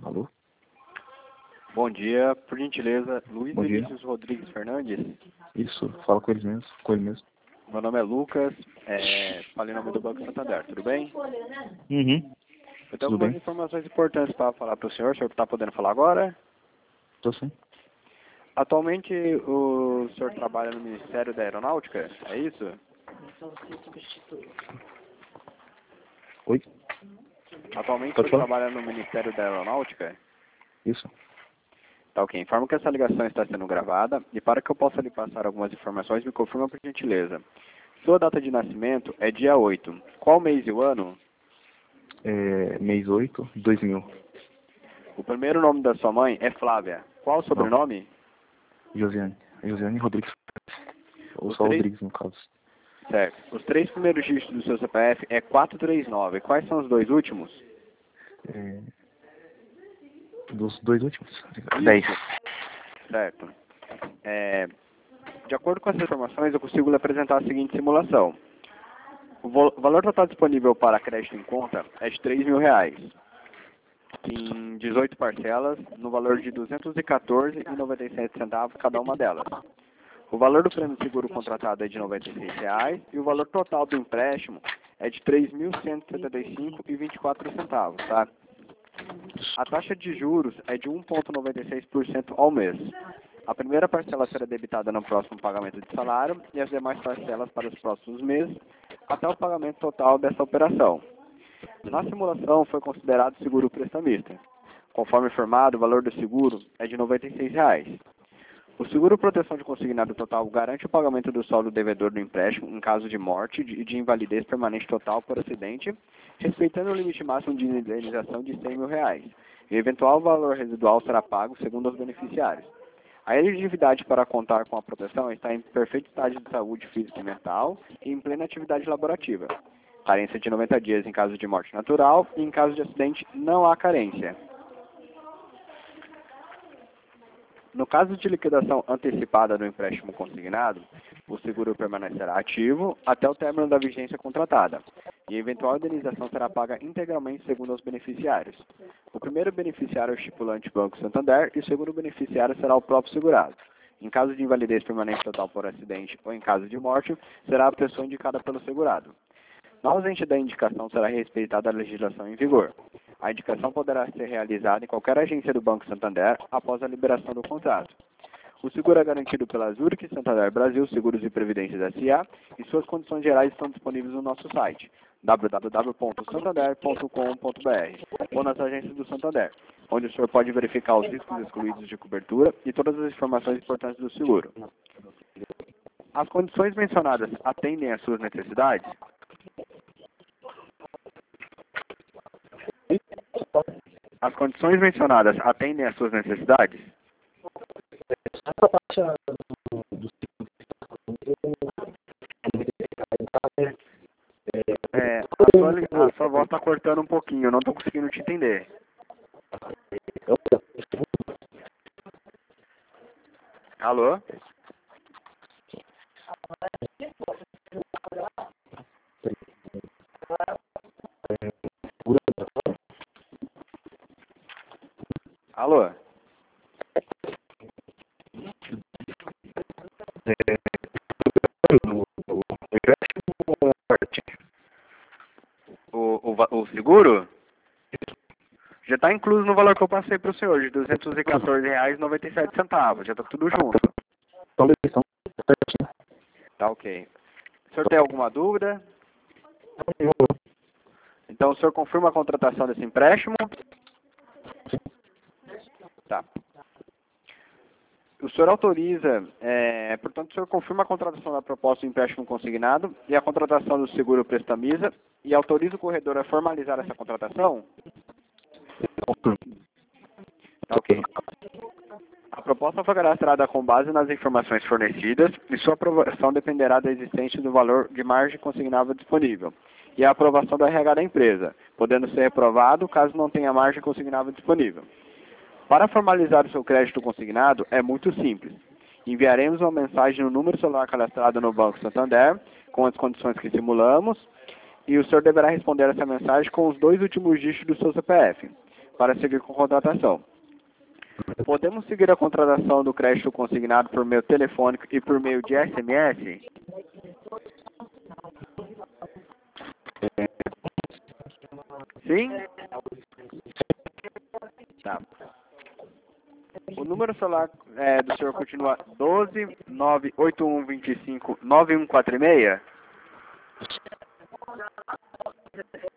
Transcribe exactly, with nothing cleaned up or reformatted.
Alô? Bom dia, por gentileza, Luiz Bom dia. Vinícius Rodrigues Fernandes. Isso, fala com ele mesmo, com ele mesmo. Meu nome é Lucas, é, falei em nome do Banco Santander, tudo bem? Uhum. Eu tenho Tudo algumas bem? informações importantes para falar para o senhor, o senhor está podendo falar agora? Tô sim. Atualmente o senhor trabalha no Ministério da Aeronáutica, é isso? Oi? Atualmente o Pode senhor falar? trabalha no Ministério da Aeronáutica? Isso. Tá ok, informo que essa ligação está sendo gravada e para que eu possa lhe passar algumas informações, me confirma por gentileza. Sua data de nascimento é dia oito. Qual mês e o ano? É, mês oito, dois mil. O primeiro nome da sua mãe é Flávia. Qual o Não, sobrenome? Josiane. Josiane Rodrigues. Ou Os só três, Rodrigues, no caso. certo. Os três primeiros dígitos do seu C P F é quatrocentos e trinta e nove. Quais são os dois últimos? É, dos dois últimos? Isso. Dez. Certo. É, de acordo com essas informações, eu consigo lhe apresentar a seguinte simulação. O vo- valor total disponível para crédito em conta é de três mil reais, em dezoito parcelas, no valor de duzentos e quatorze reais e noventa e sete centavos cada uma delas. O valor do prêmio de seguro contratado é de noventa e seis reais e o valor total do empréstimo é de três mil cento e setenta e cinco reais e vinte e quatro centavos, tá? A taxa de juros é de um vírgula noventa e seis por cento ao mês. A primeira parcela será debitada no próximo pagamento de salário e as demais parcelas para os próximos meses, até o pagamento total dessa operação. Na simulação foi considerado seguro prestamista. Conforme informado, o valor do seguro é de noventa e seis reais. O seguro proteção de consignado total garante o pagamento do saldo devedor do empréstimo em caso de morte e de invalidez permanente total por acidente, respeitando o limite máximo de indenização de cem mil reais. E o eventual valor residual será pago segundo os beneficiários. A elegibilidade para contar com a proteção está em perfeito estado de saúde física e mental e em plena atividade laborativa. Carência de noventa dias em caso de morte natural e em caso de acidente não há carência. No caso de liquidação antecipada do empréstimo consignado, o seguro permanecerá ativo até o término da vigência contratada, e a eventual indenização será paga integralmente segundo os beneficiários. O primeiro beneficiário é o estipulante Banco Santander e o segundo beneficiário será o próprio segurado. Em caso de invalidez permanente total por acidente ou em caso de morte, será a pessoa indicada pelo segurado. Na ausência da indicação, será respeitada a legislação em vigor. A indicação poderá ser realizada em qualquer agência do Banco Santander após a liberação do contrato. O seguro é garantido pela Zurich Santander Brasil Seguros e Previdências S A e suas condições gerais estão disponíveis no nosso site w w w ponto santander ponto com ponto b r ou nas agências do Santander, onde o senhor pode verificar os riscos excluídos de cobertura e todas as informações importantes do seguro. As condições mencionadas atendem às suas necessidades? As condições mencionadas atendem às suas necessidades? Essa taxa do É, a, sua, li- a sua voz está cortando um pouquinho, eu não estou conseguindo te entender. Alô? Alô? O, o, va- o seguro? Já está incluso no valor que eu passei para o senhor, de duzentos e quatorze reais e noventa e sete centavos. Já está tudo junto. Tá ok. O senhor tem alguma dúvida? Então o senhor confirma a contratação desse empréstimo? Tá. O senhor autoriza, é, portanto, o senhor confirma a contratação da proposta do empréstimo consignado e a contratação do seguro prestamisa e autoriza o corretor a formalizar essa contratação? Tá ok. A proposta foi cadastrada com base nas informações fornecidas e sua aprovação dependerá da existência do valor de margem consignável disponível e a aprovação do R H da empresa, podendo ser reprovado caso não tenha margem consignável disponível. Para formalizar o seu crédito consignado é muito simples. Enviaremos uma mensagem no número celular cadastrado no Banco Santander com as condições que simulamos e o senhor deverá responder essa mensagem com os dois últimos dígitos do seu C P F. para seguir com a contratação. Podemos seguir a contratação do crédito consignado por meio telefônico e por meio de S M S? Sim? Tá. O número celular é, do senhor continua doze nove oito um dois cinco nove um quatro seis?